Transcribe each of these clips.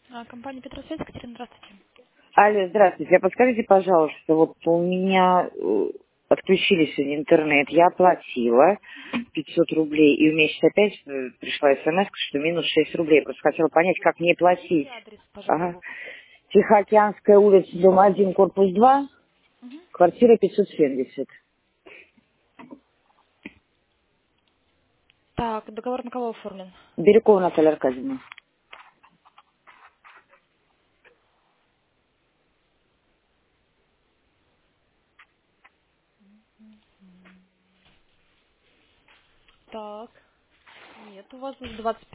Компания Петросвет, Екатерина, здравствуйте. Алло, здравствуйте. А подскажите, пожалуйста, вот у меня отключили сегодня интернет, я оплатила 500 рублей, и у меня сейчас опять пришла смс, что минус 6 рублей. Просто хотела понять, как мне платить. Скажите адрес, Ага. пожалуйста. Тихоокеанская улица, дом 1, корпус 2, Мгм. квартира 570. Так, договор на кого оформлен? Бирюкова Наталья Аркадьевна. Так, нет, у вас с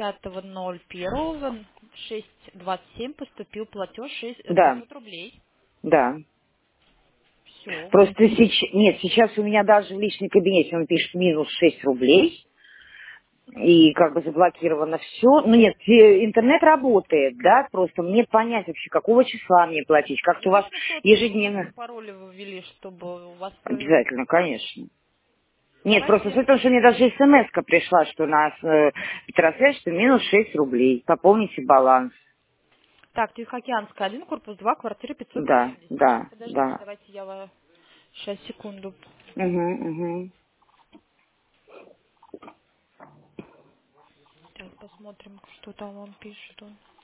25.01 6:27 поступил платеж Да, 500 рублей. да. Все, вы... Просто сейчас, нет, сейчас у меня даже в личном кабинете он пишет минус 6 рублей. И как бы заблокировано все. Ну нет, интернет работает, да, просто мне понять вообще, какого числа мне платить. Как-то у вас Логин и ежедневно. пароли вы ввели, чтобы у вас... Обязательно, конечно. Нет, просто Давайте... суть в том, что мне даже смс-ка пришла, что на Петросвет, что минус 6 рублей. Пополните баланс. Так, Тихоокеанская 1, корпус 2, квартира Да, 570. да, Подождите, да. давайте я вас... Сейчас, секунду. Угу, угу. Сейчас посмотрим, что там вам пишет.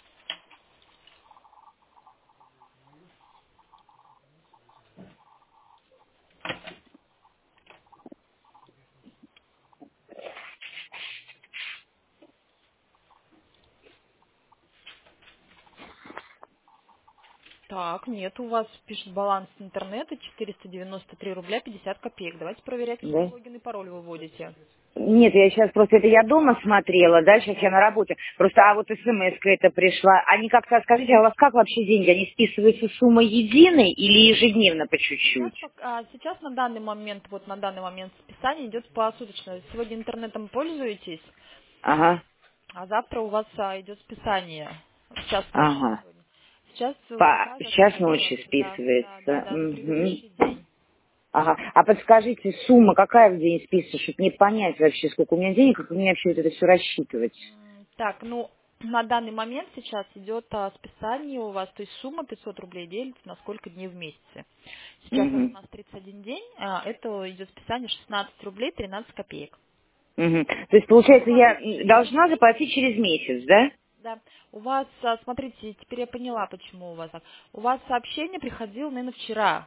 Так, нет, у вас пишет баланс интернета 493 рубля 50 копеек. Давайте проверять, какой Да. логин и пароль вы вводите. Нет, я сейчас просто это я дома смотрела, да, сейчас я на работе. Просто, а вот смс-ка это пришла. Они как-то, скажите, а у вас как вообще деньги? Они списываются суммой единой или ежедневно по Сейчас, чуть-чуть? сейчас на данный момент, вот на данный момент списание идет посуточно. Сегодня интернетом пользуетесь, Ага, а завтра у вас идет списание. Сейчас ночью ага. сегодня. Сейчас По час кажется, ночи да, списывается. за Мгм. предыдущий день. Ага. А подскажите, сумма какая в день списывается, чтобы мне понять вообще, сколько у меня денег, как мне вообще вот это все рассчитывать? Так, ну, на данный момент сейчас идет списание у вас, то есть сумма 500 рублей делится на сколько дней в месяце. Сейчас вот у Угу. нас 31 день, это идет списание 16 рублей 13 копеек. Угу. То есть, У получается, вас я должна заплатить через месяц, да? да, у вас, смотрите, теперь я поняла, почему у вас так. У вас сообщение приходило, наверное, вчера.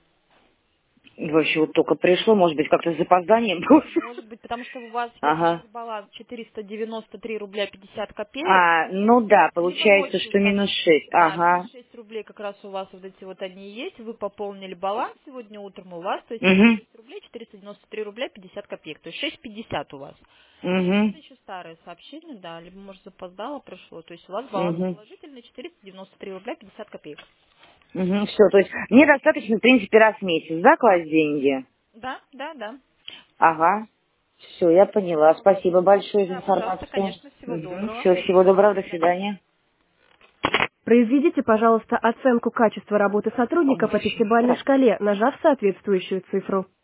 Вообще вот только пришло, может быть, как-то с запозданием. Может быть, потому что у вас Ага. есть баланс 493 рубля 50 копеек. А, ну да, Либо получается, ночью, что минус 6. да, минус Ага. 6 рублей как раз у вас вот эти вот они и есть. Вы пополнили баланс сегодня утром у вас, то есть минус Угу. 6 рублей, 493 рубля 50 копеек, то есть 6,50 у вас. Угу. Это еще старое сообщение, да, либо, может, запоздало пришло, то есть у вас баланс Угу. положительный 493 рубля 50 копеек. Угу. Все, то есть мне достаточно, в принципе, раз в месяц, да, класть деньги? Да, да, да. Ага. Все, я поняла. Спасибо большое за Да, пожалуйста, информацию. конечно, всего Угу. доброго. Все, всего доброго, До до свидания. свидания. Произведите, пожалуйста, оценку качества работы сотрудника по Очень пятибалльной хорошо. шкале, нажав соответствующую цифру.